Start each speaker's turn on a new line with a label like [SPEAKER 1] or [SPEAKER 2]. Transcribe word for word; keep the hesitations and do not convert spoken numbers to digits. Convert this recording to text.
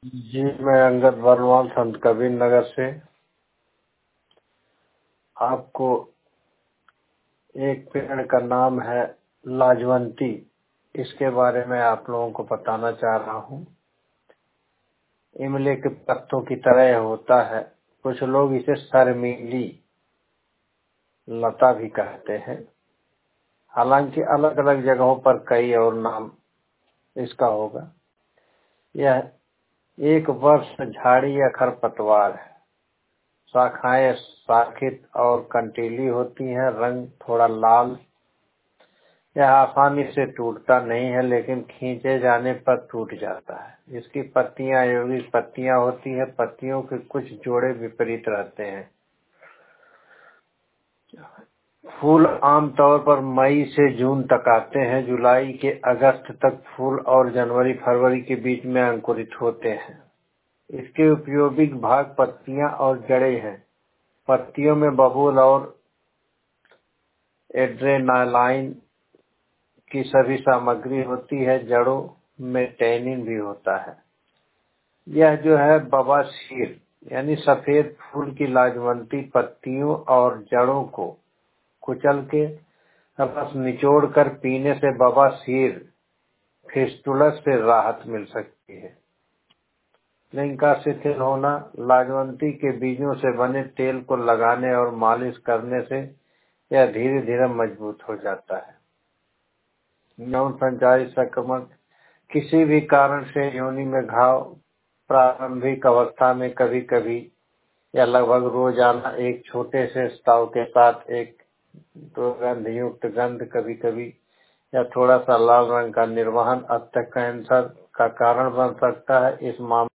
[SPEAKER 1] जी, मैं अंगद वर्णवाल संत कबीर नगर से आपको एक पेड़ का नाम है लाजवंती, इसके बारे में आप लोगों को बताना चाह रहा हूँ। इमली के पत्तों की तरह होता है। कुछ लोग इसे शर्मीली लता भी कहते हैं। हालांकि अलग अलग जगहों पर कई और नाम इसका होगा। यह एक वर्ष झाड़ी या खरपतवार है। शाखाएं शाखित और कंटीली होती हैं। रंग थोड़ा लाल। यह आसानी से टूटता नहीं है, लेकिन खींचे जाने पर टूट जाता है। इसकी पत्तियां यौगिक पत्तियां होती है। पत्तियों के कुछ जोड़े विपरीत रहते हैं। फूल आमतौर पर मई से जून तक आते हैं। जुलाई के अगस्त तक फूल और जनवरी फरवरी के बीच में अंकुरित होते हैं। इसके उपयोगी भाग पत्तियां और जड़ें हैं। पत्तियों में बबूल और एड्रेनालाइन की सभी सामग्री होती है। जड़ों में टैनिन भी होता है। यह जो है बवासीर यानी सफेद फूल की लाजवंती पत्तियों और जड़ों को कुचल के रस निचोड़ कर पीने से बवासीर फिस्टुलस से राहत मिल सकती है। लिंग का शिथिल होना। लाजवंती के बीजों से बने तेल को लगाने और मालिश करने से यह धीरे धीरे मजबूत हो जाता है। यौन संचारी संक्रमण। किसी भी कारण से योनि में घाव प्रारंभिक अवस्था में कभी कभी या लगभग रोजाना एक छोटे से स्ताव के साथ एक दुर्गंध युक्त गंध कभी कभी या थोड़ा सा लाल रंग का निर्वहन अंतः कैंसर का कारण बन सकता है। इस मामले